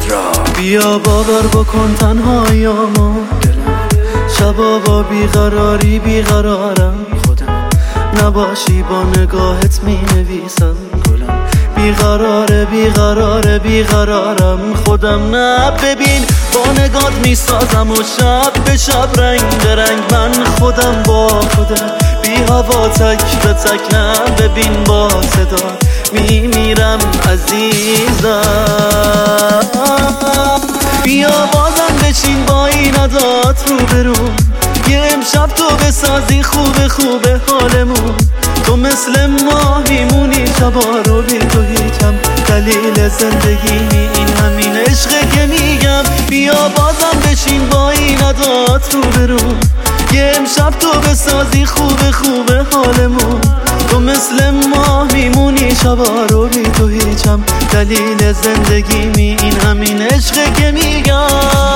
بیا باور بکن تنهاییامو شبا با بیقراری بیقرارم خودم نباشی با نگاهت می نویسم گلم بیقراره بیقراره بیقرارم خودم نه ببین با نگات می سازم و شب به شب رنگ به رنگ من خودم با خودم بی هوا تک به تک نه ببین با صدا می میرم عزیزم بیا بازم بشین با این عدات رو برو یه امشب تو بسازی خوبه خوبه حالمون تو مثل ما میمونی شبا رو بی تو هیچم دلیل زندگی این همین عشقه که میگم بیا بازم بشین با این عدات رو برو یه امشب تو بسازی خوبه خوبه حالمون تو مثل ما میمونی شبا رو بی تو هیچم دلیل زندگی این همین عشقه که میگم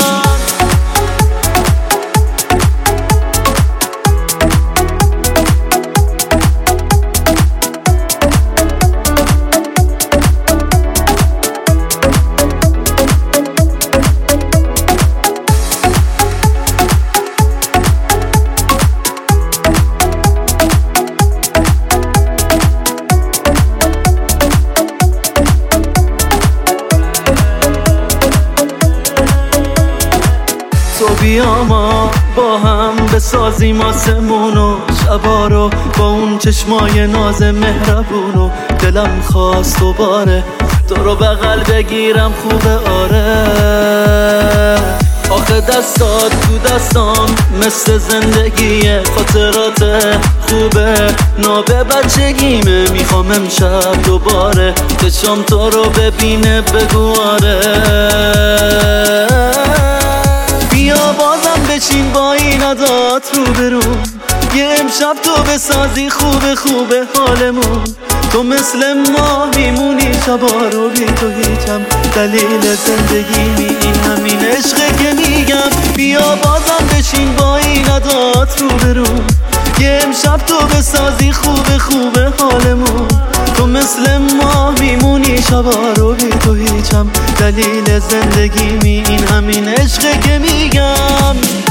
تو بیا ما با هم بسازیم آسمونو شبا رو با اون چشمای ناز مهربونو دلم خواست دوباره تو رو بغل بگیرم خوبه آره آخه دستات تو دستام مثل زندگیه خاطرات خوبه نابه بچگیمه میخوام امشب دوباره چشم تو رو ببینه بگو آره بیا بازم بشین با این عدات رو برو یه امشب تو بسازی خوبه خوبه حالمون تو مثل ما میمونی شبا رو بی تو هیچم دلیل زندگی این همین عشقه که میگم بیا بازم بشین با این عدات رو برو یه امشب تو بسازی خوبه خوبه حالمون تو مثل ما میمونی شبا رو بی تو هیچم دلیل زندگی این همین عشقه که میگم